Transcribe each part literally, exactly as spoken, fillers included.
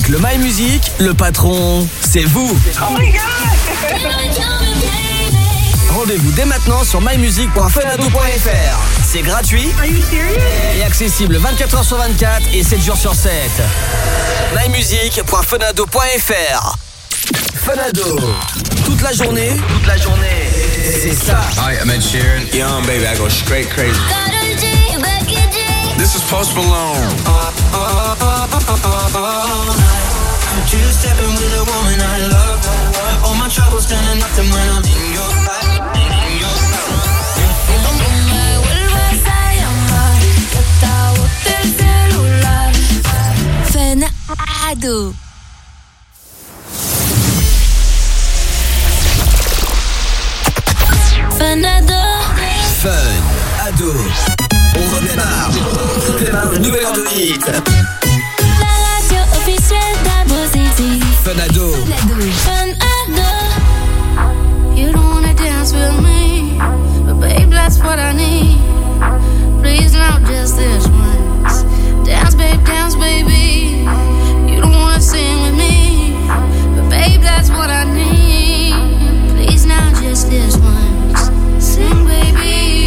Avec le My Music, le patron, c'est vous. Oh my god. Rendez-vous dès maintenant sur my music point fenado point f r. C'est gratuit. Are you serious? Et accessible vingt-quatre heures sur vingt-quatre et sept jours sur sept. my music point fenado point f r. Fenado. Toute la journée, toute la journée, c'est ça. Hi, I'm Ed Sheeran. Young baby, I go straight crazy. This is Post Malone. Two stepping with a woman I love. All my troubles turn to nothing when I'm in your life. In your Fenado. Fenado. Fun, ado. On redémarre. On démarre une nouvelle heure de hit. La radio officielle d'Abo City. Fenado. Fenado. You don't wanna dance with me, but babe, that's what I need. Please, not just this once. Dance, babe, dance, baby. You don't wanna sing with me, but babe, that's what I need. Please, not just this once. Sing, baby.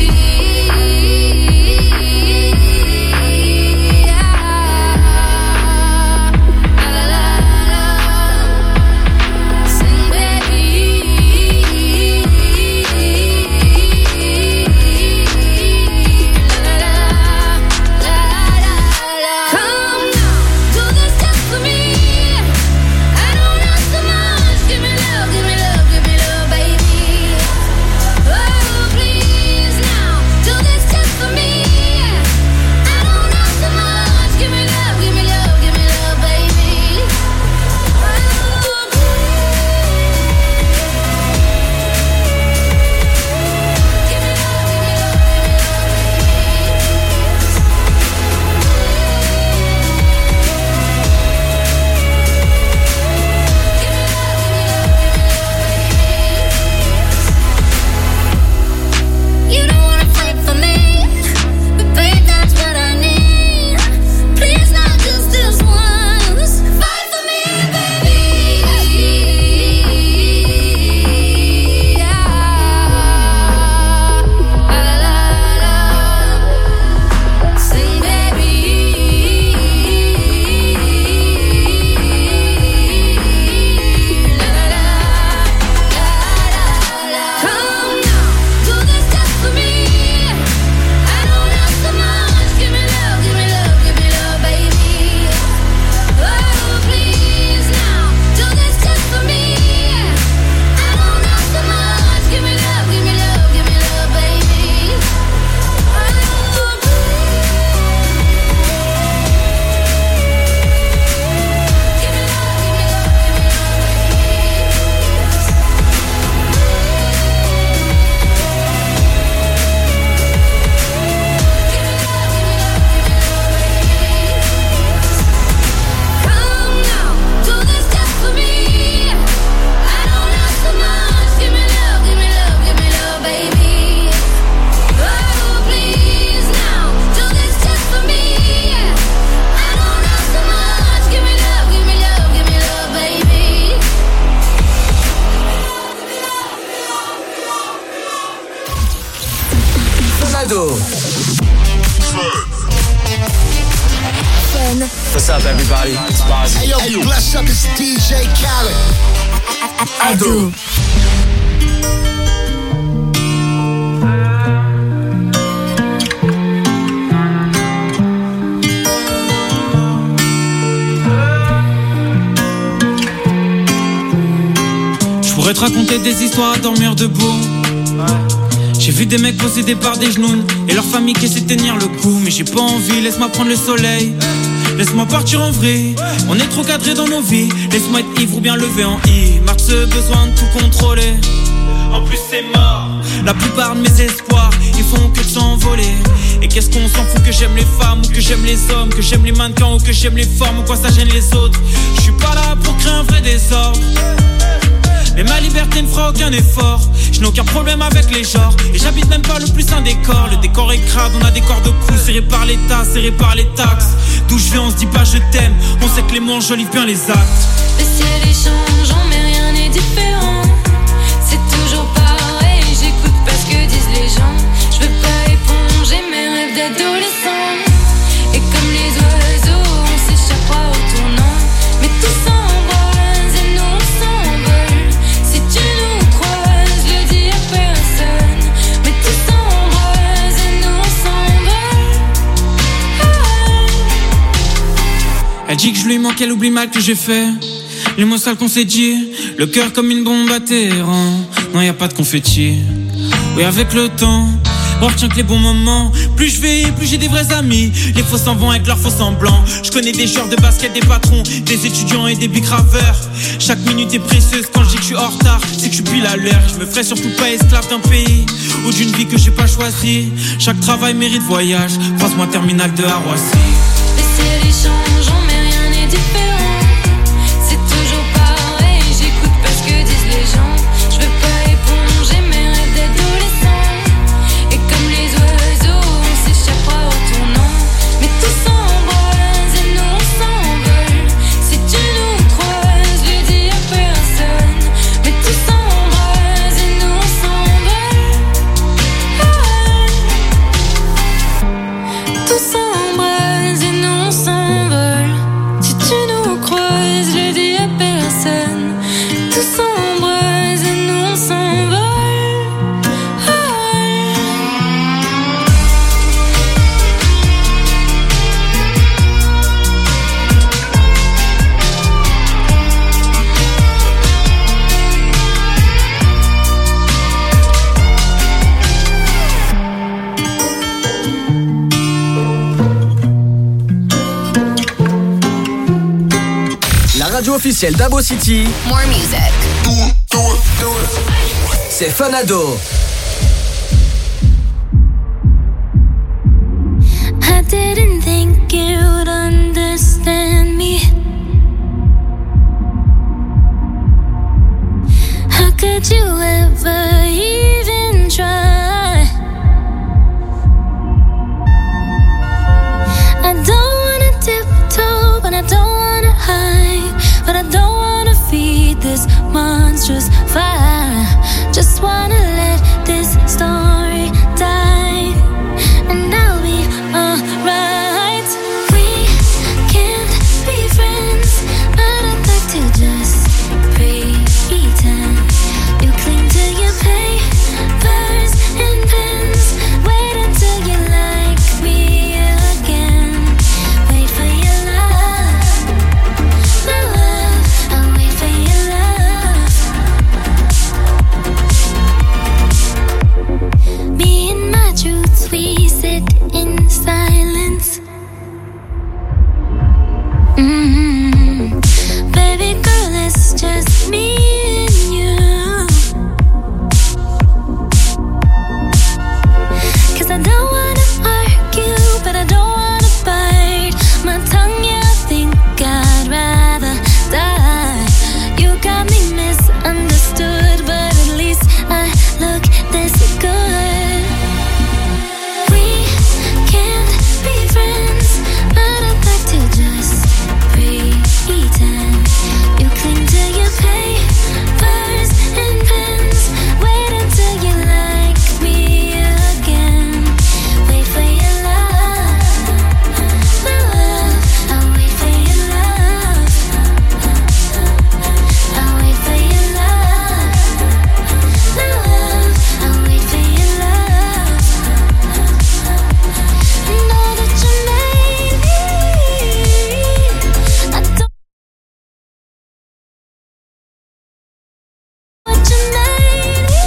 What's up, everybody? It's Bozzy. Hey, yo, hey, yo, bless up, it's D J Khaled. Ado. Je pourrais te raconter des histoires à dormir debout. J'ai vu des mecs possédés par des genoux et leur famille qui essaie de tenir le coup. Mais j'ai pas envie, laisse-moi prendre le soleil. Laisse-moi partir en vrai. On est trop cadré dans nos vies. Laisse-moi être ivre ou bien levé en I. Marre ce besoin de tout contrôler. En plus c'est mort. La plupart de mes espoirs, ils font que de s'envoler. Et qu'est-ce qu'on s'en fout que j'aime les femmes ou que j'aime les hommes, que j'aime les mannequins ou que j'aime les formes, ou quoi ça gêne les autres. Je suis pas là pour créer un vrai désordre. mais ma liberté ne fera aucun effort. Je n'ai aucun problème avec les genres, et j'habite même pas le plus un décor. Le décor est crade, on a des corps de cou serrés par l'État, serrés par les taxes. D'où je viens on se dit pas je t'aime, on sait que les mots enjolivent bien les actes. Le ciel est changeant mais rien n'est différent. C'est toujours pareil, j'écoute pas ce que disent les gens. Je veux pas éponger mes rêves d'adolescent. Et comme les oiseaux, on s'échappera au tournant. Mais tout s'embrase et nous on s'envole. Si tu nous croises, le dis à personne. Mais tout s'embrase et nous on s'envole. Elle dit que je lui manque, elle oublie mal que j'ai fait. Les mots sales qu'on s'est dit, le cœur comme une bombe à terrain. Non, y a pas de confetti. Oui, avec le temps, on retient que les bons moments. Plus je vais, plus j'ai des vrais amis. Les faux s'en vont avec leurs faux semblants. Je connais des joueurs de basket, des patrons, des étudiants et des bigraveurs. Chaque minute est précieuse quand je dis que je suis en retard. C'est que je suis pile à l'heure. Je me ferai surtout pas esclave d'un pays ou d'une vie que j'ai pas choisie. Chaque travail mérite voyage. Croise-moi terminal de à Roissy. Le ciel est changeant mais rien n'est différent. C'est toujours pareil, j'écoute pas ce que disent les gens. Je veux pas éponger mes rêves d'adolescent. Et comme les oiseaux, on s'échappera au tournant. Mais tout s'embrase et nous on s'envole. Si tu nous croises, le dis à personne. Mais tout s'embrase et nous on s'envole. Tout s'embrase et nous on s'envole. Si tu nous croises, le dis à personne. Tout s'embrase et nous on s'envole. La radio officielle d'Abo City, More music. c'est Fanado. I didn't think you'd understand me. How could you ever even try? I don't wanna tiptoe, but I don't wanna hide. But I don't wanna feed this monstrous fire. Just wanna let this story die, and I'll be alright. We can't be friends, but I'd like to just pretend. You cling to your papers and pens. Wait until you like me again. Wait for your love, my love. I'll wait for your love. Me and my truths, we sit in silence. Mm-hmm. Baby girl, it's just me and you. 'Cause I don't wanna argue, but I don't wanna bite my tongue. Yeah, I think I'd rather die. You got me misunderstood, but at least I look this good. We can't be friends, but I'd like to just pretend. You cling to your papers and pens. Wait until you like me again. Wait for your love, my love. I'll wait for your love. I'll wait for your love, my love. I'll wait for your love. Know that you made me. I don't what you made me.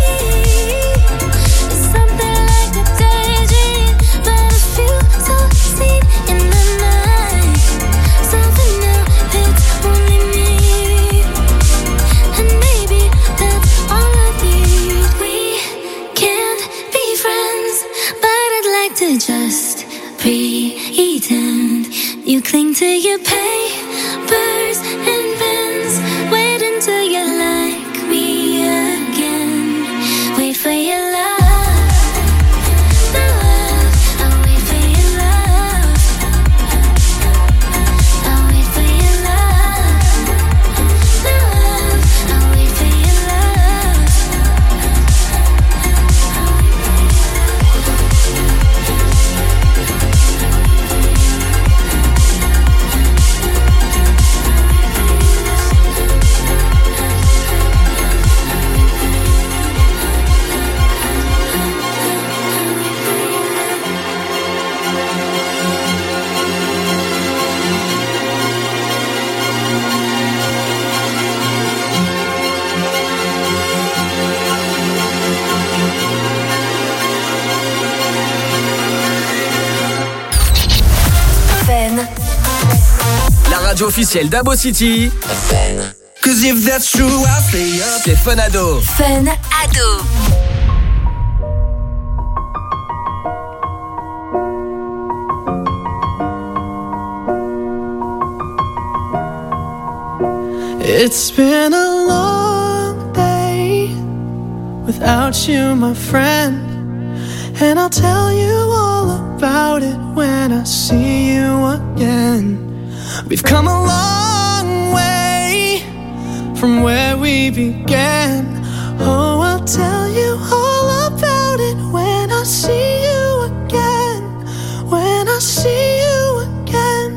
It's something like a daydream, but I feel so seen in my mind. Something new, it's only me, and maybe that's all I need. We can't be friends, but I'd like to just pretend. You cling to your papers and pens. Wait until you like me radio officielle d'Abo City. Cause if that's true, I'll stay up. C'est Fun Ado. Fun Ado. It's been a long day without you, my friend, and I'll tell you all about it when I see you again. We've come a long way from where we began. Oh, I'll tell you all about it when I see you again. When I see you again.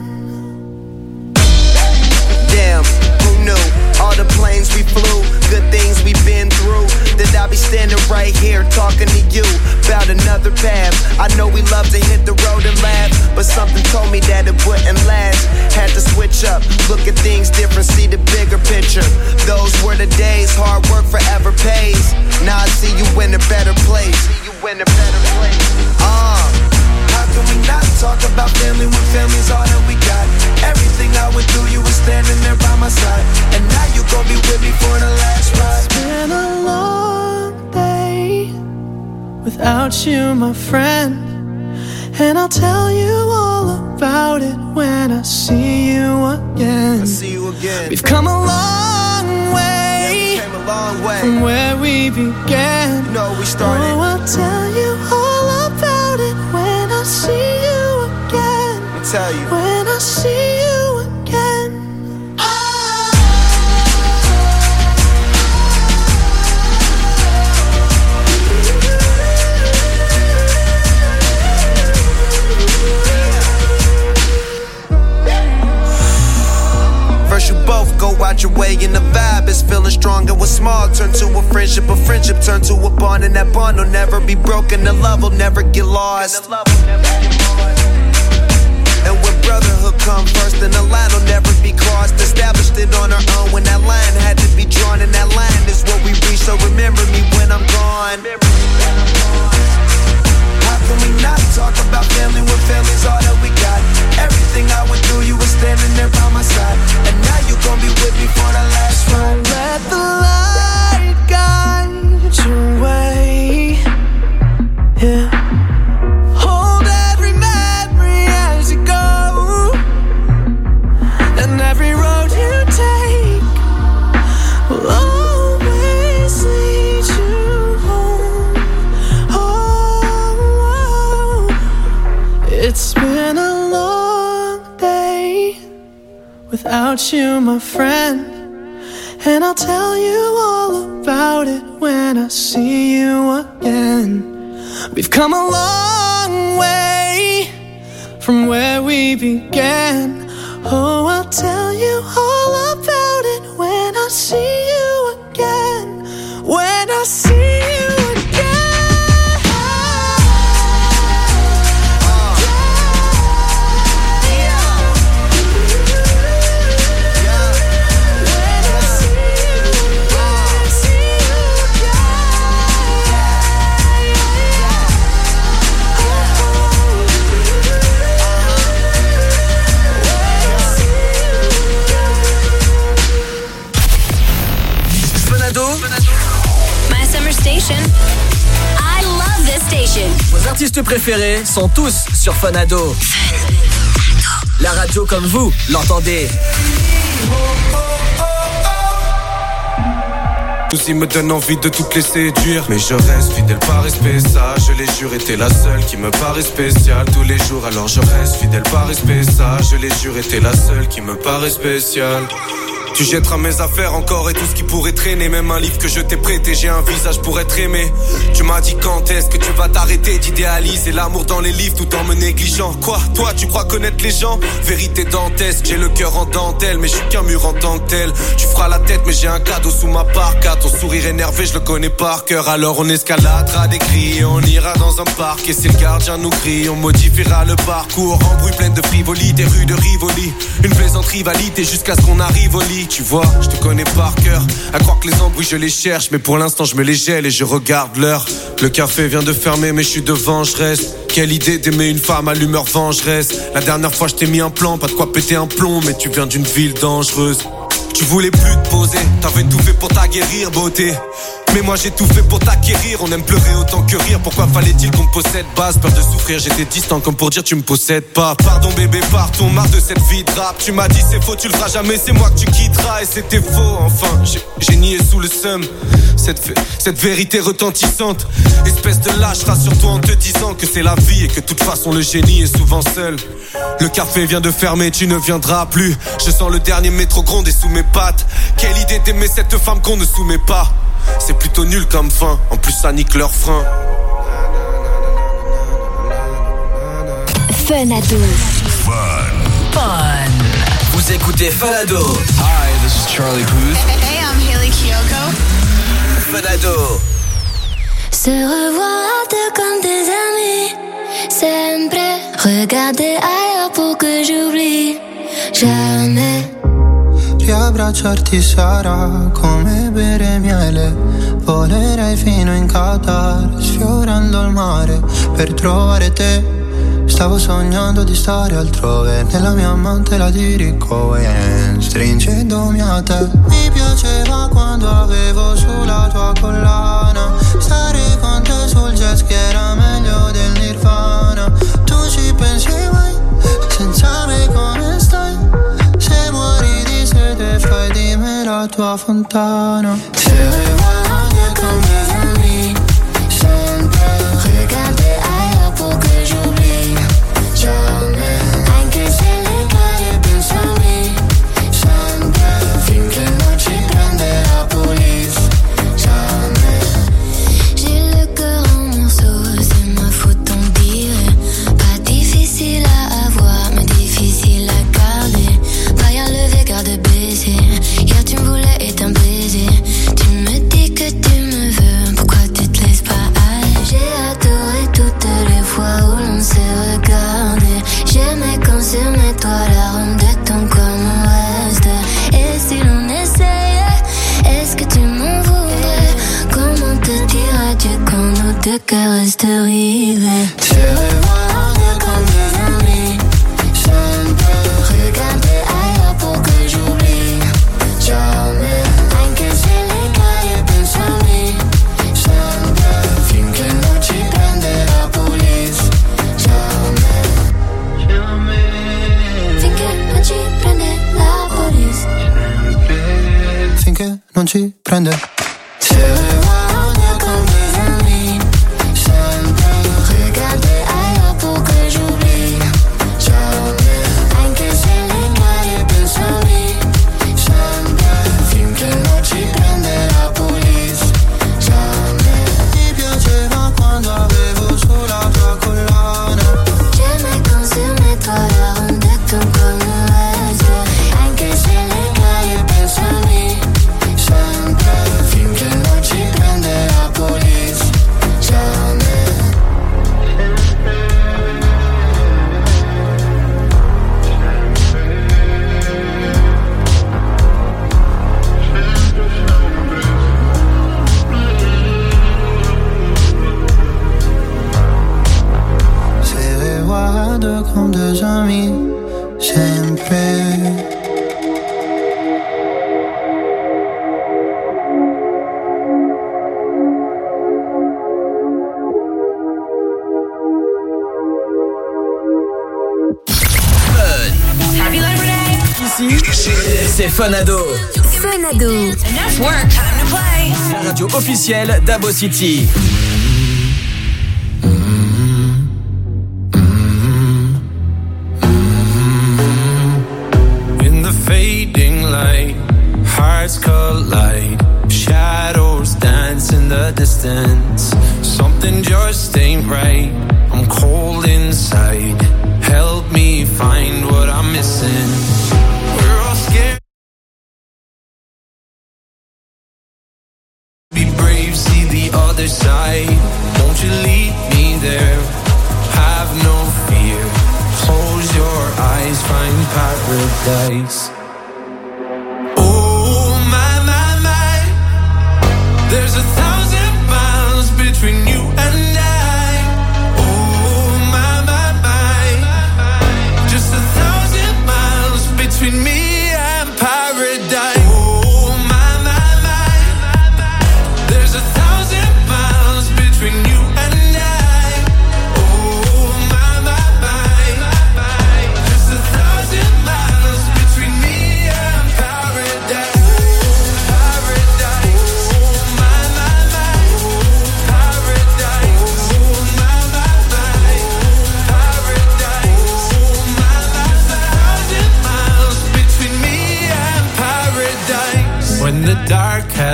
Damn, who knew? All the planes we flew, good things we've been through. That I'll be standing right here talking to you about another path. I know we love to hit the road and laugh, but something told me that it wouldn't last. Had to switch up, look at things different, see the bigger picture. Those were the days, hard work forever pays. Now I see you in a better place. See you in a better place. Uh, how can we not talk about family when family's all that we got? Everything I went through, you were standing there by my side, and now you gon' be with me for the last ride. It's been a long day without you, my friend, and I'll tell you all about it when I see you again. I see you again. We've come a long way, yeah, we came a long way from where we began. You know we started. Oh, I'll tell you all about it when I see you again. I'll tell you. When I see you again. First you both go out your way and the vibe is feeling strong. And what's small turn to a friendship, a friendship turn to a bond, and that bond will never be broken, the love will never get lost. And when brotherhood come first, then the line will never be crossed. Established it on our own when that line had to be drawn, and that line is what we reach, so remember me when I'm gone. How can we not talk about family when family's all that we got? Everything I went through, you were standing there by my side, and now you gon' be with me for the last ride. Let the light guide your way, yeah. Hold every memory as you go, and every road you take will always lead you home. Oh, it's been a long day without you, my friend, and I'll tell you all about it when I see you again. We've come a long way from where we began. Oh, I'll tell you all about it when I see you again. When I see you again. My summer station. I love this station. Vos artistes préférés sont tous sur Fun Ado. La radio comme vous l'entendez. Tous ils me donnent envie de toutes les séduire, mais je reste fidèle par respect, ça je les jure, était la seule qui me paraît spéciale tous les jours. Alors je reste fidèle par respect, ça je les jure, était la seule qui me paraît spéciale. Tu jetteras mes affaires encore et tout ce qui pourrait traîner, même un livre que je t'ai prêté, j'ai un visage pour être aimé. Tu m'as dit quand est-ce que tu vas t'arrêter d'idéaliser l'amour dans les livres tout en me négligeant. Quoi, toi tu crois connaître les gens? Vérité dantesque, j'ai le cœur en dentelle, mais je suis qu'un mur en tant que tel. Tu feras la tête mais j'ai un cadeau sous ma parka. Ton sourire énervé je le connais par cœur. Alors on escaladera des cris et on ira dans un parc, et si le gardien nous crie on modifiera le parcours. Embrouille pleine de frivolité, rue de Rivoli, une plaisante rivalité jusqu'à ce qu'on arrive au lit. Tu vois, je te connais par cœur. À croire que les embrouilles je les cherche, mais pour l'instant je me les gèle et je regarde l'heure. Le café vient de fermer mais je suis devant, je reste. Quelle idée d'aimer une femme à l'humeur vengeresse. La dernière fois je t'ai mis un plan, pas de quoi péter un plomb, mais tu viens d'une ville dangereuse. Tu voulais plus te poser, t'avais tout fait pour t'aguerrir, beauté. Mais moi j'ai tout fait pour t'acquérir. On aime pleurer autant que rire. Pourquoi fallait-il qu'on possède base? Peur de souffrir, j'étais distant comme pour dire tu me possèdes pas. Pardon bébé, partons, marre de cette vie de rap. Tu m'as dit c'est faux, tu le feras jamais, c'est moi que tu quitteras. Et c'était faux, enfin, j'ai, j'ai nié sous le seum cette, cette vérité retentissante. Espèce de lâche, rassure-toi en te disant que c'est la vie et que de toute façon le génie est souvent seul. Le café vient de fermer, tu ne viendras plus. Je sens le dernier métro gronder sous mes pattes. Quelle idée d'aimer cette femme qu'on ne soumet pas. C'est plutôt nul comme fin, en plus ça nique leur frein. Fenado. Fun. Fun. Vous écoutez Fenado. Hi, this is Charlie Puth. Hey, I'm Hailey Kiyoko. Fenado. Se revoir deux comme des amis. Sempre regarder ailleurs pour que j'oublie. Jamais. Riabbracciarti sarà come bere miele. Volerei fino in Qatar, sfiorando il mare per trovare te. Stavo sognando di stare altrove, nella mia mantela di Rick Owens, stringendomi a te. Mi piaceva quando avevo sulla tua collana, stare con te sul jet ski era meglio del Nirvana. Tu ci pensi mai, senza me come stai? Se muori di sete fai di me la tua fontana. Se vuoi con mes amis, sempre regarder ailleurs pour que j'oublie. Jamais, anche se le cade penso a me, sempre finché non ci prende la police. Jamais. J'ai le cœur en morceaux, c'est ma faute on dirait. Pas difficile à avoir, mais difficile à garder. Pas levé, garde baiser. Hier tu me voulais et t'un baiser. Tu me dis que tu me veux, pourquoi tu te laisses pas aller? J'ai adoré toutes les fois où l'on s'est regardé. J'aimais quand sur mes toits l'arôme de ton corps me reste. Et si l'on essayait, est-ce que tu m'en voudrais? Comment te dire adieu quand nos deux cœurs restent rivés? Se revoir comme des amis, sempre regarder ailleurs pour que j'oublie. Jamais, anche se le cade penso a me, sempre finché non ci prende la police. Jamais, finché non ci prende la police. Finché non ci prende. Se revoir comme des amis, sempre regarder ailleurs pour que j'oublie. Jamais, anche se le cade penso a me, sempre finché non ci prende la police. Jamais. Ti piaceva quando avevo sulla tua collana. J'aimais quand sur mes toits l'arôme de ton corps me reste. Anche se le cade penso a me, sempre finché non ci prende la police. Jamais. Se guardo con deux amis, sempre. Ici, c'est Fenado. Fenado. Enough work, time to play. La radio officielle d'Abo City. In the fading light, hearts collide. Shadows dance in the distance. Something just ain't right. I'm cold inside. Help me find what I'm missing. We're all scared. Be brave, see the other side. Won't you lead me there? Have no fear. Close your eyes, find paradise. Oh my, my, my. There's a thousand miles between you and I. Oh my.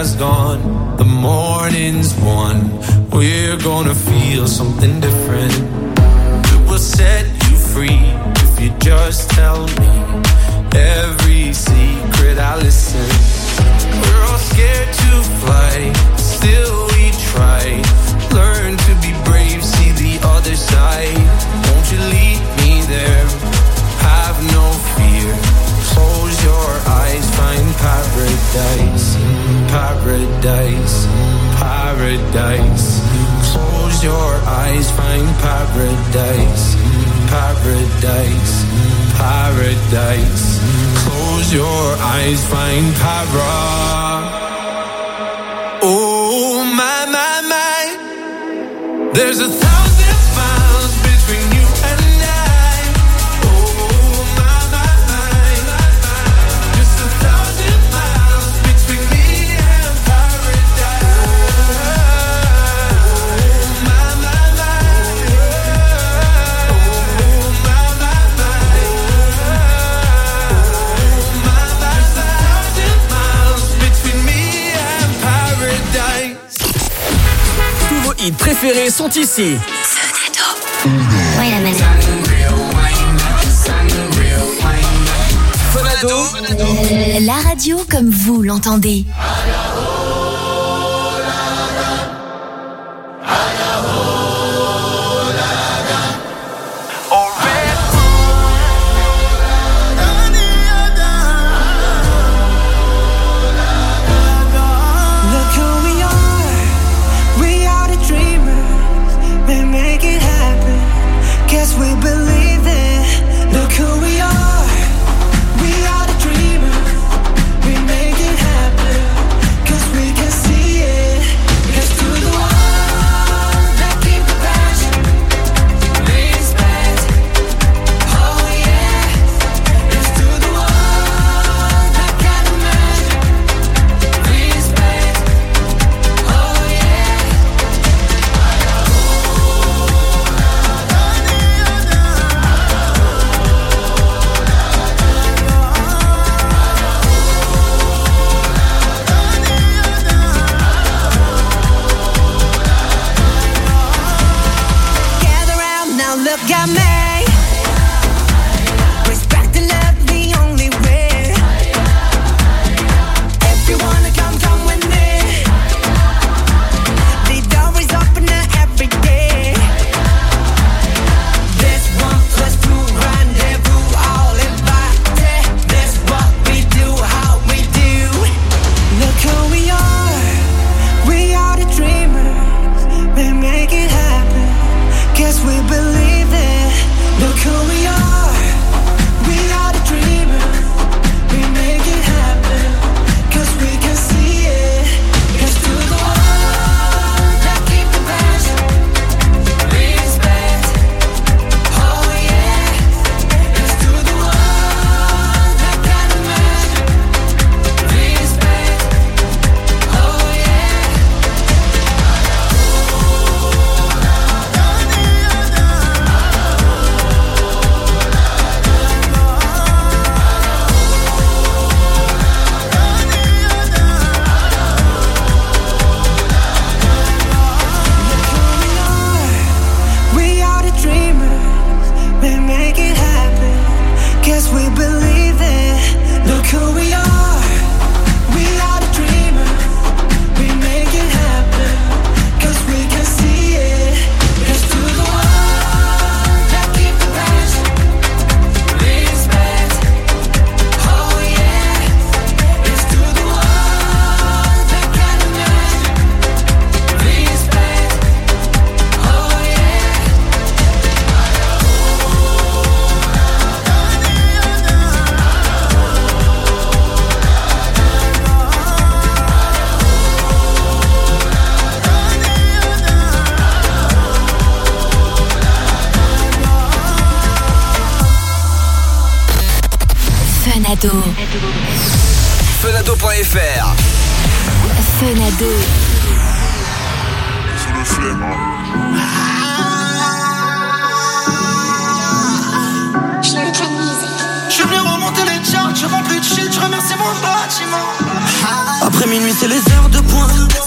has gone, the morning's won. We're gonna feel something different. It will set you free if you just tell me every secret I listen. We're all scared to fly, still we try. Learn to be brave, see the other side. Won't you lead me there? Have no fear. Close your eyes, find paradise, paradise, paradise. Close your eyes, find paradise, paradise, paradise. Close your eyes, find para. Oh my, my, my. There's a thousand miles between you and I. Oh my, my, my. Just a thousand miles between me and paradise. Oh my, my, my. Oh my, my, my. Oh my, my, just a thousand miles between me and paradise. Tous vos hits préférés sont ici. Wait a minute. Fun La radio comme vous l'entendez. We believe it. Look who we are. We are the dreamers. We make it happen. Cause we can see it. Let's do the ones that keep the passion. Respect. Oh yeah. Let's do the ones that can imagine. Respect. Oh yeah. Look at me. Respect and love the only way. If you wanna come, come with me. The door is open every day. This one plus two rendezvous all invited. This what we do, how we do. Look who we are. We are the dreamers. We make it happen. Guess we believe it. Look who we are. We are the dreamers. We make it happen. Cause we can see it. Let's do the ones that keep the passion. Respect. Oh yeah. Let's do the ones that can imagine. Respect. Oh yeah. We are the dreamers, we make it happen. Guess we believe it. Look who we are. We are the dreamers, we make it happen. Cause we can see it. Let's do the ones that keep the passion. Respect. Oh yeah. Let's do the ones that can imagine. Respect. Oh yeah. Funado. Funado point F R. Funado. Je suis venu remonter les charts, je rentre plus de shit, je remercie mon bâtiment. Après minuit c'est les heures de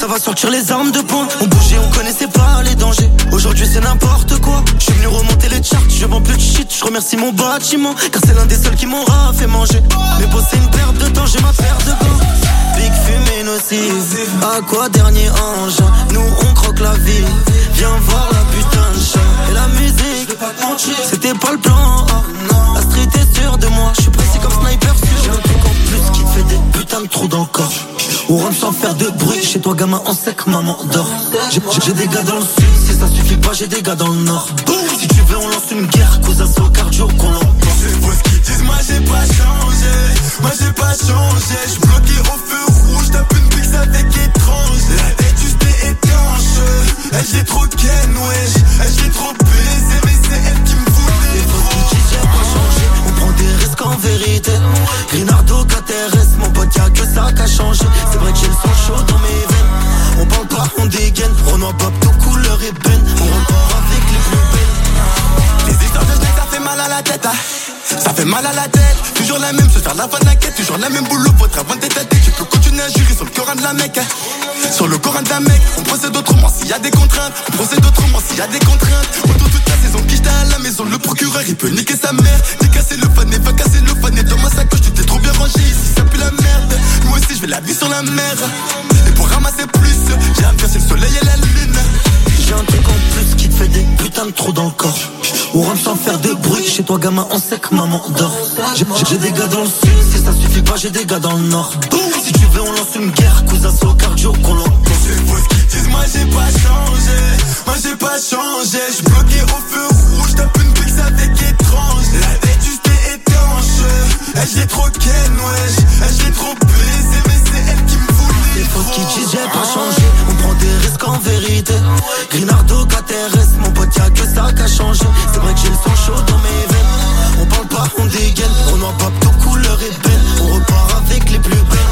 ça va sortir les armes de poing. On bougeait, on connaissait pas les dangers. Aujourd'hui c'est n'importe quoi. Je suis venu remonter les charts, je vends plus de shit. Je remercie mon bâtiment, car c'est l'un des seuls qui m'aura fait manger. Mais bon c'est une perte de temps, j'ai ma paire de gants. Big fumée nocive, à quoi dernier ange? Nous on croque la vie, viens voir la putain de chat. Et la musique, c'était pas le plan A. La street est sûre de moi, je suis précis comme sniper sûr. J'ai un truc en plus qui te fait des putains de trous dans le corps. On rentre sans faire de bruit, chez toi gamin en sec, maman dort. J'ai, j'ai des gars dans le sud, si ça suffit pas j'ai des gars dans le nord. Si tu veux on lance une guerre, cousin c'est au cardio qu'on l'emporte. C'est beau ce qu'ils disent, moi j'ai pas changé. Moi j'ai pas changé, j'suis bloqué au feu rouge, tape une pixe avec étrange. La tête juste est étanche. Elle j'ai trop ken, wesh. Elle j'ai trop baisé, mais c'est elle qui me voulait. Les fausses qui disent j'ai pas changé, on prend des risques en vérité. Grinardo, K T R S, mon pote y'a que ça qu'a changé. C'est vrai que j'ai le sang chaud dans mes veines. On parle pas, on dégaine. Renoir Bob, tout couleur ébène. On repart avec les plus belles. Les histoires de schneck, ça fait mal à la tête, ah. Ça fait mal à la tête, toujours la même, se faire la quête, toujours la même boulot, votre avant d'être tête. Tu peux continuer à jurer sur le Coran de la mec, hein. Sur le Coran de la mec, on procède autrement s'il y a des contraintes. On procède autrement s'il y a des contraintes. Autour toute la saison, quitte à la maison, le procureur il peut niquer sa mère. T'es cassé le fan et va casser le fan. Et dans ma sacoche, tu t'es trop bien rangé, ici ça pue la merde. Moi aussi je vais la vie sur la mer. Et pour ramasser plus, j'ai à me faire c'est le soleil et la lune. J'ai un truc en plus qui te fait des putains de trous dans le corps. On rentre sans faire de bruit, chez toi gamin en sec, maman dort. J'ai, j'ai des gars dans le sud, si ça suffit pas j'ai des gars dans le nord. Si tu veux on lance une guerre, cousin c'est au cardio qu'on l'emporte. C'est beau ce qu'ils disent, moi j'ai pas changé. Moi j'ai pas changé, j'suis bloqué au feu rouge, tape une pixe avec étrange. La tête juste est étanche. Elle j'ai trop ken, wesh. Elle j'ai trop baisé, mais c'est elle qui me voulait. Les fausses qui disent j'ai pas changé, on prend des risques en vérité. Grinardo, K T R S, mon pote y'a que ça qu'a changé. C'est vrai que j'ai le sang chaud dans mes veines. On parle pas, on dégaine. On en pape, tout couleur ébène. On repart avec les plus belles.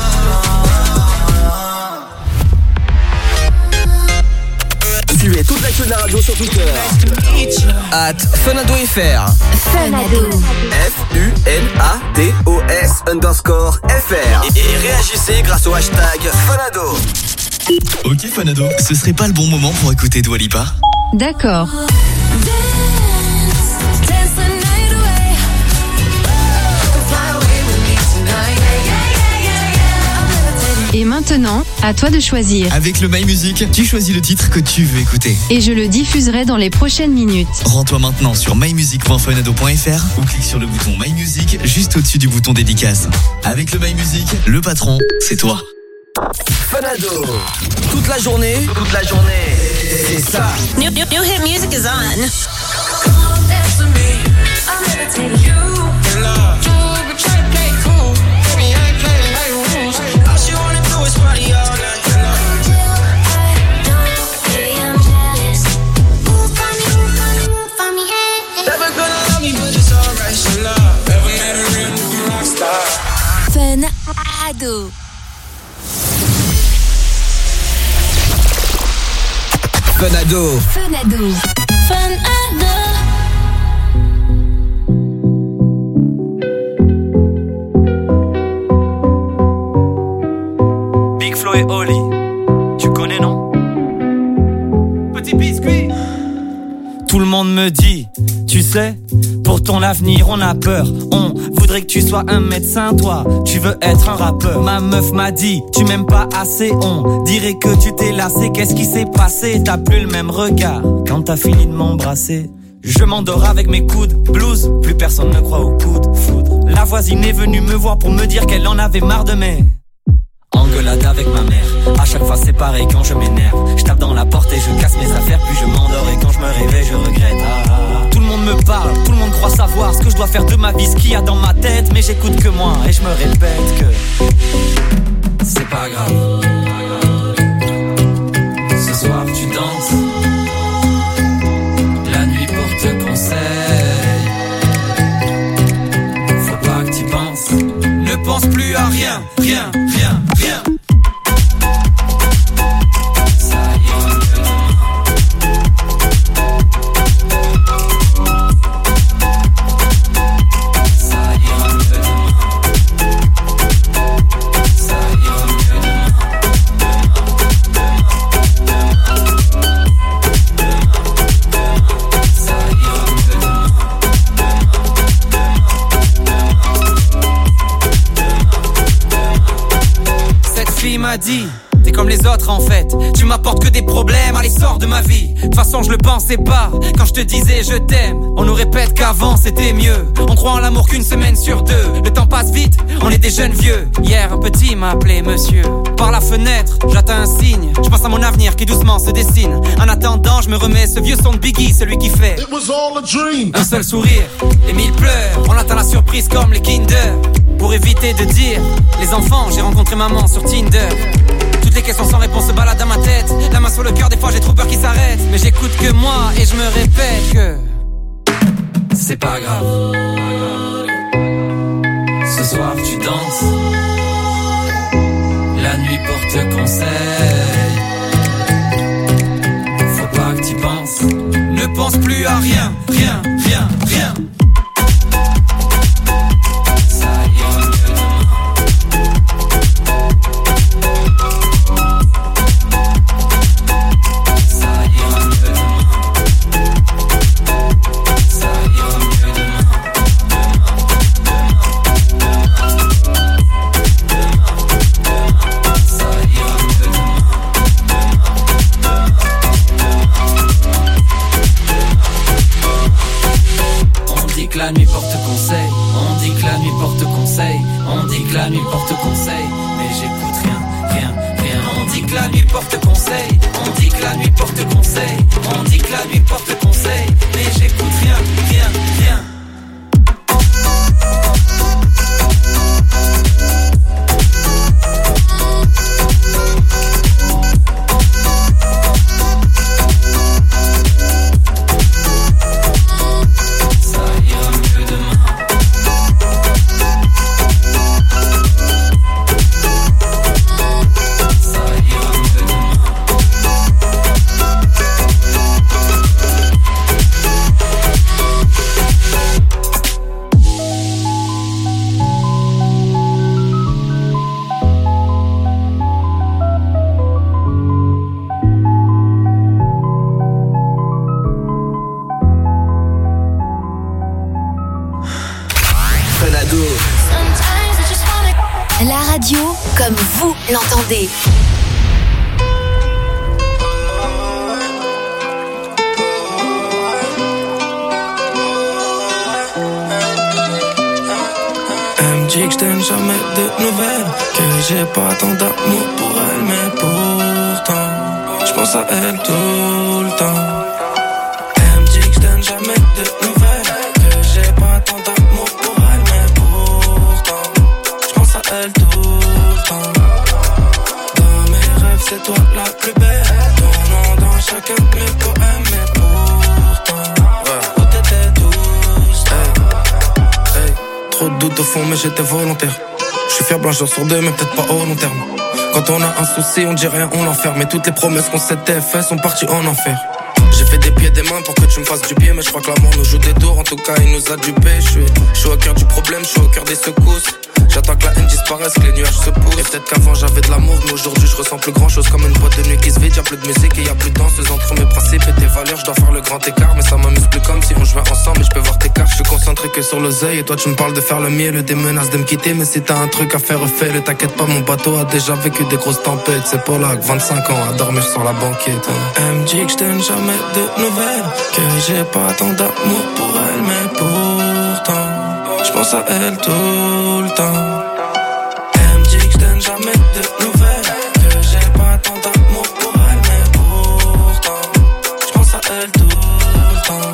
Suivez toute l'actu de la radio sur Twitter. At Fenado F R. Fenado. F U N A D O S underscore F R. Et, et réagissez grâce au hashtag Fenado. Ok Fenado, ce serait pas le bon moment pour écouter Dua Lipa? D'accord. Et maintenant, à toi de choisir. Avec le My Music, tu choisis le titre que tu veux écouter. Et je le diffuserai dans les prochaines minutes. Rends-toi maintenant sur my music point fenado point f r ou clique sur le bouton My Music juste au-dessus du bouton dédicace. Avec le My Music, le patron, c'est toi. Fenado. Toute la journée, toute la journée, c'est ça. New, new, new hit music is on. Fenado. Fenado. Fenado. Fenado. Big Flo et Oli, tu connais non? Petit biscuit. Tout le monde me dit, tu sais, pour ton avenir on a peur. On voudrait que tu sois un médecin, toi, tu veux être un rappeur. Ma meuf m'a dit, tu m'aimes pas assez. On dirait que tu t'es lassé, qu'est-ce qui s'est passé? T'as plus le même regard quand t'as fini de m'embrasser. Je m'endors avec mes coudes, blues, plus personne ne croit au coup de foudre. La voisine est venue me voir pour me dire qu'elle en avait marre de mes engueulade avec ma mère. À chaque fois c'est pareil quand je m'énerve. Je tape dans la porte et je casse mes affaires. Puis je m'endors et quand je me réveille je regrette. Ah, ah, ah. Tout le monde me parle, tout le monde croit savoir ce que je dois faire de ma vie, ce qu'il y a dans ma tête. Mais j'écoute que moi et je me répète que c'est pas grave. Ce soir tu danses, la nuit porte conseil. Faut pas que t'y penses, ne pense plus à rien, rien, rien, rien. m'a dit, t'es comme les autres en fait, tu m'apportes que des problèmes, allez sors de ma vie. De toute façon je le pensais pas, quand je te disais je t'aime. On nous répète qu'avant c'était mieux, on croit en l'amour qu'une semaine sur deux. Le temps passe vite, on est des jeunes vieux. Hier un petit m'a appelé monsieur. Par la fenêtre, j'attends un signe, je pense à mon avenir qui doucement se dessine. En attendant je me remets ce vieux son de Biggie, celui qui fait It was all a dream. Un seul sourire, et mille pleurs, on attend la surprise comme les Kinder. Pour éviter de dire, les enfants, j'ai rencontré maman sur Tinder. Toutes les questions sans réponse se baladent dans ma tête. La main sur le cœur, des fois j'ai trop peur qu'ils s'arrêtent. Mais j'écoute que moi et je me répète que c'est pas grave. Ce soir tu danses, la nuit porte conseil. Faut pas que t'y penses, ne pense plus à rien, rien, rien, rien. La nuit porte conseil, on dit que la nuit porte conseil, on dit que la nuit porte conseil, mais j'écoute rien, rien, rien. On dit que la nuit porte conseil, on dit que la nuit porte conseil, on dit que la nuit porte conseil, mais j'écoute rien, rien, rien. La radio comme vous l'entendez. Elle me dit que je donne jamais de nouvelles, que j'ai pas tant d'amour pour elle, mais pourtant je pense à elle tout le temps. Elle me dit que je donne jamais de nouvelles, que j'ai pas tant d'amour pour elle, mais pourtant je pense à elle tout le temps. Dans mes rêves c'est toi la plus belle, ton nom dans chacun de mes poèmes, mais pourtant où t'étais douce. Hey, hey. Trop de doutes au fond mais j'étais volontaire. Je suis fier blancheur sur deux mais peut-être pas au long terme. Quand on a un souci on dit rien, on l'enferme. Mais toutes les promesses qu'on s'était faites sont parties en enfer. J'ai fait des pieds des mains pour que tu me fasses du pied, mais je crois que l'amour nous joue des tours. En tout cas il nous a dupé. Je suis, je suis au cœur du problème, je suis au cœur des secousses. J'attends que la haine disparaisse, que les nuages se poussent. Et peut-être qu'avant j'avais de l'amour, mais aujourd'hui je ressens plus grand chose. Comme une boîte de nuit qui se vide, y'a plus de musique et y'a plus de danseuse. Entre mes principes et tes valeurs, je dois faire le grand écart. Mais ça m'amuse plus comme si on jouait ensemble et je peux voir tes cartes. Je suis concentré que sur l'oseille et toi tu me parles de faire le mieux. Le des menaces de me quitter, mais si t'as un truc à faire, fais-le. T'inquiète pas, mon bateau a déjà vécu des grosses tempêtes. C'est Polak, vingt-cinq ans, à dormir sur la banquette. Elle me dit que je donne jamais de nouvelles, que j'ai pas tant d'amour pour elle, mais pourtant je pense à elle tout le temps. Elle me dit que je donne jamais de nouvelles, que j'ai pas tant d'amour pour elle, mais pourtant je pense à elle tout le temps.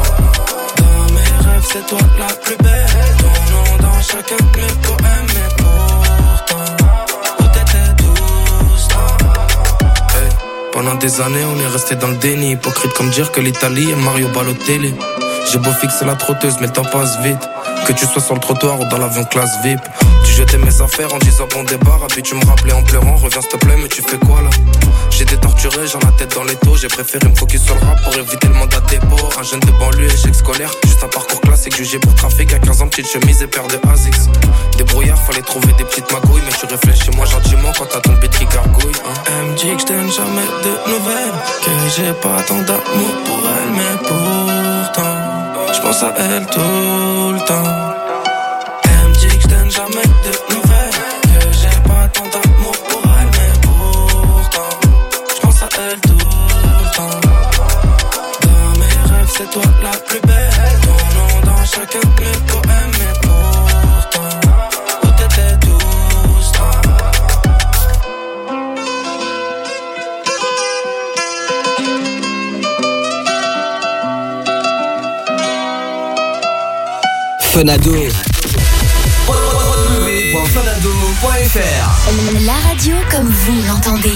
Dans mes rêves c'est toi la plus belle, ton nom dans chacun de mes poèmes, mais pourtant où t'étais douce. Hey. Pendant des années on est resté dans le déni, hypocrite comme dire que l'Italie est Mario Balotelli. J'ai beau fixer la trotteuse mais le temps passe vite, que tu sois sur le trottoir ou dans l'avion classe V I P. Tu jetais mes affaires en disant bon débarras, puis tu me rappelais en pleurant, reviens s'il te plaît, mais tu fais quoi là? J'étais torturé, j'ai la tête dans les taux, j'ai préféré me focus sur le rap pour éviter le mandat dépôt. Un jeune de banlieue, échec scolaire, juste un parcours classique, jugé pour trafic, à quinze ans, petite chemise et paire de Asics. Débrouillard, fallait trouver des petites magouilles, mais tu réfléchis moi gentiment quand t'as ton beat qui gargouille, hein. Elle me dit que je donne jamais de nouvelles, que j'ai pas tant d'amour pour elle, mais pourtant je pense à elle tout le temps. Elle me dit que je donne jamais de nouvelles, que j'ai pas tant d'amour pour elle, mais Fenado. w w w point fenado point f r. La radio comme vous l'entendez.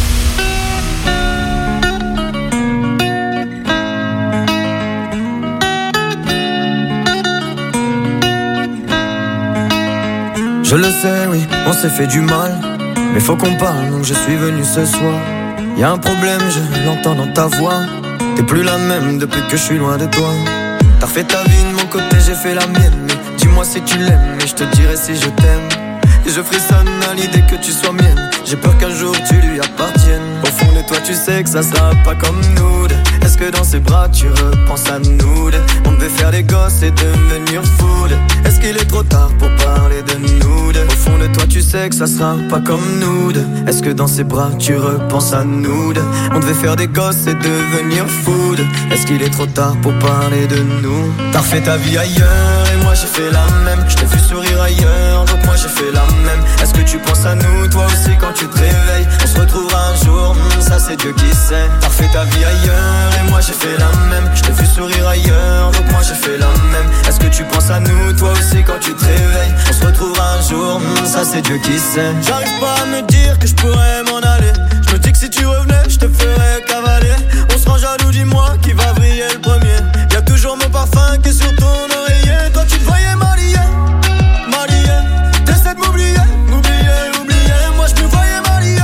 Je le sais, oui, on s'est fait du mal, mais faut qu'on parle, donc je suis venu ce soir. Y'a un problème, je l'entends dans ta voix. T'es plus la même depuis que je suis loin de toi. T'as fait ta vie de mon côté, j'ai fait la mienne. Mais dis-moi si tu l'aimes, et je te dirai si je t'aime. Et je frissonne à l'idée que tu sois mienne. J'ai peur qu'un jour tu lui appartiennes. Au fond de toi tu sais que ça sera pas comme nous. Est-ce que dans ses bras tu repenses à nous? On devait faire des gosses et devenir fou. Est-ce qu'il est trop tard pour parler de nous? Au fond de toi tu sais que ça sera pas comme nous. Est-ce que dans ses bras tu repenses à nous? On devait faire des gosses et devenir fou. Est-ce qu'il est trop tard pour parler de nous? T'as refait ta vie ailleurs et moi j'ai fait la même. Je t'ai vu sourire ailleurs, donc moi j'ai fait la même. Est-ce que tu penses à nous toi aussi quand tu te réveilles? On se retrouvera un jour, hmm, ça c'est Dieu qui sait. T'as refait ta vie ailleurs et moi j'ai fait la même. Je t'ai vu sourire ailleurs, donc moi j'ai fait la même. Est-ce que tu penses à nous toi aussi quand tu te réveilles? On se retrouvera un jour, hmm, ça c'est Dieu qui sait. J'arrive pas à me dire que je pourrais m'en aller. Je me dis que si tu revenais, je te ferais cavaler. On se rend jaloux, dis-moi qui va briller le premier. Y'a toujours mon parfum qui est sur ton oreiller. Toi tu te voyais marié, marié. T'essaies de m'oublier, m'oublier, oublier. Moi je me voyais marié,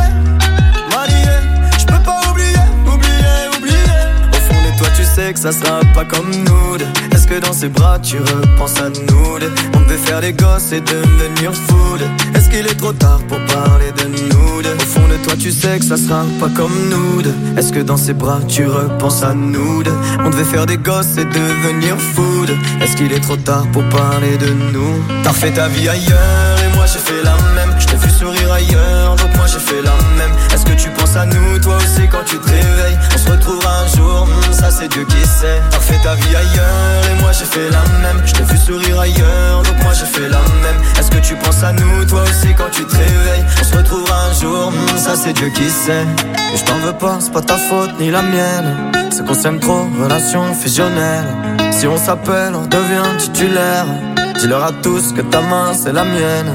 marié. Je peux pas oublier, oublier, oublier. Au fond de toi tu sais que ça sera pas comme nous. Est-ce que dans ses bras tu repenses à nous? On devait faire des gosses et devenir fou. Est-ce qu'il est trop tard pour parler de nous? Au fond de toi tu sais que ça sera pas comme nous. Est-ce que dans ses bras tu repenses à nous? On devait faire des gosses et devenir fou. Est-ce qu'il est trop tard pour parler de nous? T'as refait ta vie ailleurs et moi j'ai fait la même. Je t'ai vu sourire ailleurs, donc moi j'ai fait la même. Est-ce que tu penses à nous toi aussi quand tu te réveilles? On se retrouvera un jour, hmm, ça c'est Dieu qui sait. T'as refait ta vie ailleurs et moi j'ai fait la même. Je t'ai vu sourire ailleurs, donc moi j'ai fait la même. Est-ce que tu penses à nous toi aussi quand tu te réveilles? On se retrouvera un jour, hmm, ça c'est Dieu qui sait. Et je t'en veux pas, c'est pas ta faute ni la mienne. C'est qu'on s'aime trop, relation fusionnelle. Si on s'appelle, on devient titulaire. Dis-leur à tous que ta main c'est la mienne.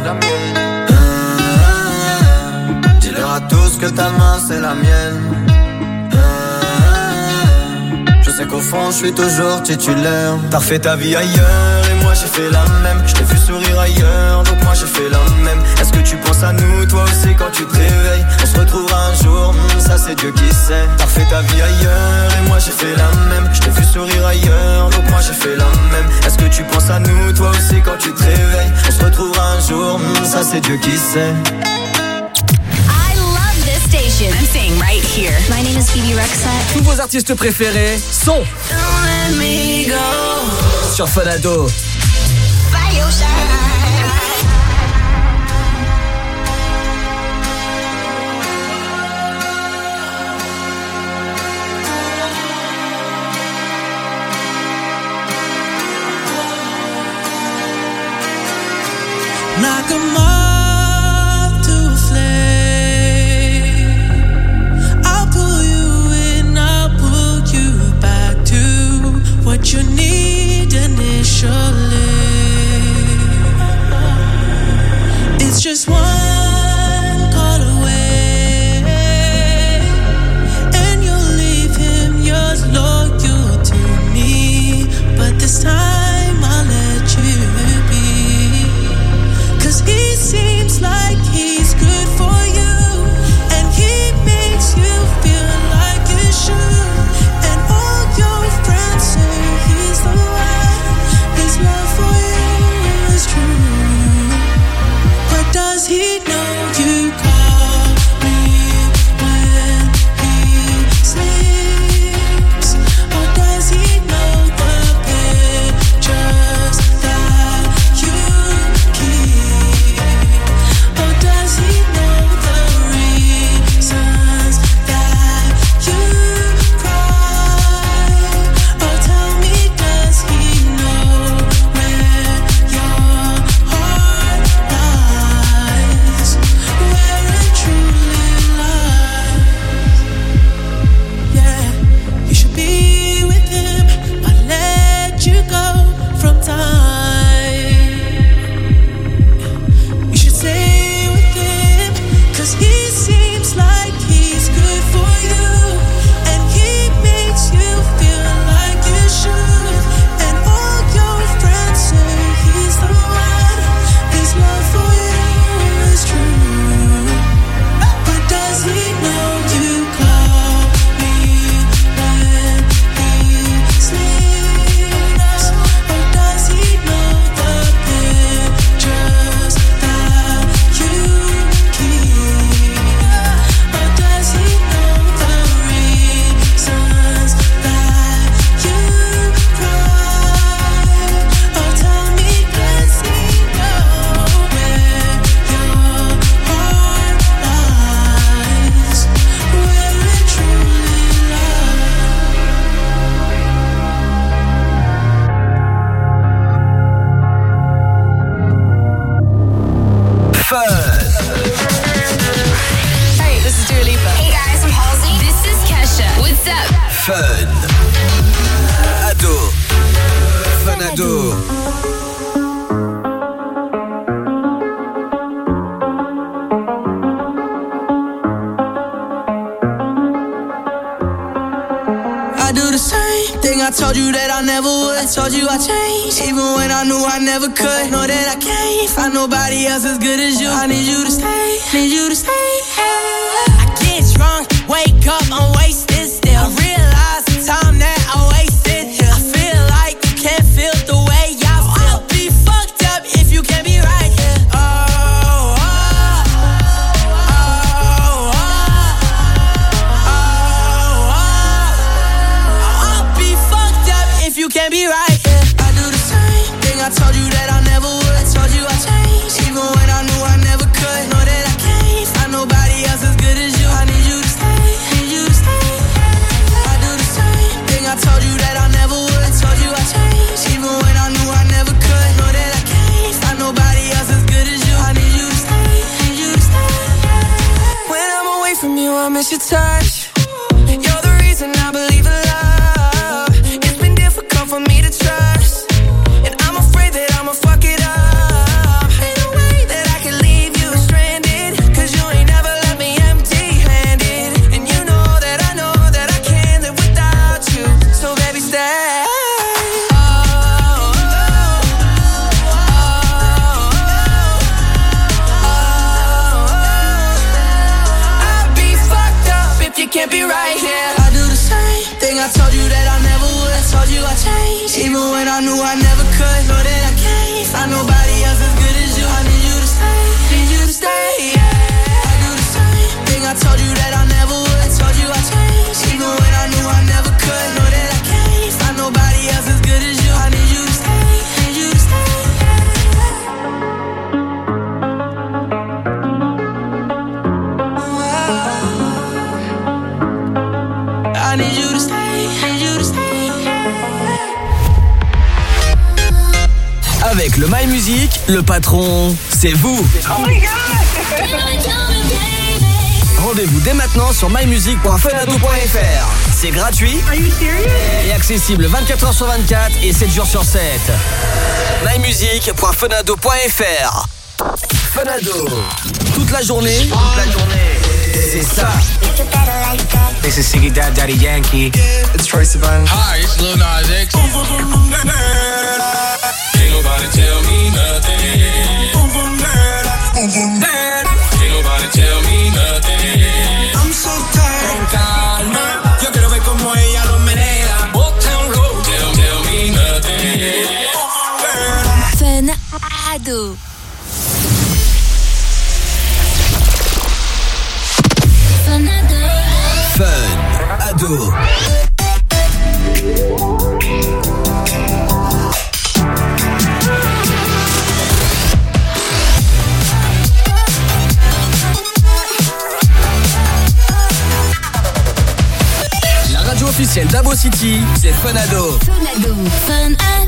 Dis-leur à tous que ta main c'est la mienne. Je sais qu'au fond je suis toujours titulaire. T'as refait ta vie ailleurs et moi j'ai fait la même. Je t'ai vu sourire ailleurs, donc moi j'ai fait la même. Est-ce que tu penses à nous toi aussi quand tu te réveilles? On se retrouvera un jour, hmm, ça c'est Dieu qui sait. T'as refait ta vie ailleurs et moi j'ai fait la même. Je t'ai vu sourire ailleurs, donc moi j'ai fait la même. Est-ce que tu penses à nous toi aussi quand tu te réveilles? On se retrouvera un jour, hmm, ça c'est Dieu qui sait. Station. I'm staying right here. My name is Phoebe Rexha. Tous vos artistes préférés sont Don't let me go. sur Fenado. By your side. Like a moth to a flame, I'll pull you in, I'll pull you back to what you need initially. It's just one call away, and you'll leave him yours loyal to me. But this time I'll let you be, 'cause he seems like he's good for you, and he makes you feel like you should. And all your friends say he's the one, his love told you I changed, even when I knew I never could. Know that I can't find nobody else as good as you. I need you to stay, need you to stay. I get drunk, wake up, I'm wasted still. I realize the time that I wasted here. I feel like you can't feel the way I feel. I'll be fucked up if you can't be right here. Oh, oh, oh, oh, oh, oh. I'll be fucked up if you can't be right here. I do the same thing I told you that I never would. I told you I changed, even when I knew I never could. Know that I can't find nobody else as good as you. I need you to stay, need you to stay. I do the same thing I told you that I never would. I told you I changed, even when I knew I never could. Know that I can't find nobody else as good as you. I need you to stay, need you to stay. When I'm away from you, I miss your touch. You're the reason I believe in love. It's been difficult for me to trust, and I'm afraid that I'ma fuck it up. Ain't no way that I can leave you stranded, cause you ain't never left me empty-handed. And you know that I know that I can't live without you. So baby, stay. I'll be fucked up if you can't be right here. I do the same thing I told you that I never would. I told you I changed, even when I knew I never could. Know that I can't find nobody else as good as you. I need you to stay, need you to stay, yeah. I do the same thing I told you that I never would. I told you I changed, even when I knew I never could. Know that I can't find nobody else as good as you. I need you to stay, need you to stay. I need you to stay, need you to stay. Avec le My Music, le patron, c'est vous. Oh my god! Rendez-vous dès maintenant sur my music point fenado point f r. C'est gratuit et accessible vingt-quatre heures sur vingt-quatre et sept jours sur sept. my music point fenado point f r. Fenado. Toute la journée, toute la journée, c'est ça. This is Siggy Dad Daddy Yankee. It's Troye Sivan. Hi, it's Lil Nas X. Ain't nobody tell me nothing. Ain't nobody tell me nothing. I'm so tired. Calma, yo quiero ver como ella lo menea. Uptown Road, tell, tell me nothing. Fenado. Fun Ado. La radio officielle d'Abo City, c'est Fun Ado. Fenado. Fun